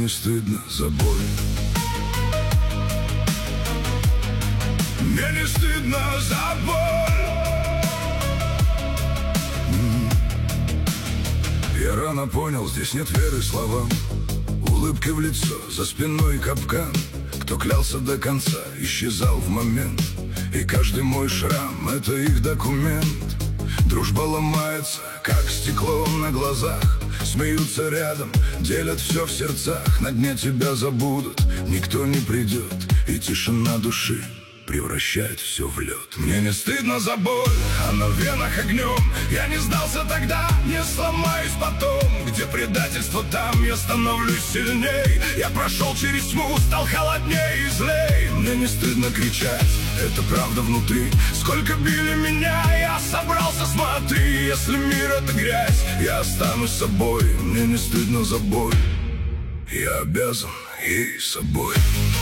не стыдно за боль. Мне не стыдно за боль. Я рано понял, здесь нет веры словам. Улыбкой в лицо, за спиной капкан. Кто клялся до конца, исчезал в момент. И каждый мой шрам — это их документ. Дружба ломается, как стекло на глазах. Смеются рядом, делят все в сердцах. На дне тебя забудут, никто не придет. И тишина души превращает все в лед. Мне не стыдно за боль, а на венах огнем. Я не сдался тогда, не сломаюсь потом. Где предательство, там я становлюсь сильней. Я прошел через тьму, стал холодней и злей. Мне не стыдно кричать, это правда внутри. Сколько били меня, я собрался, смотри. Если мир — это грязь, я останусь собой. Мне не стыдно за боль, я обязан ей собой.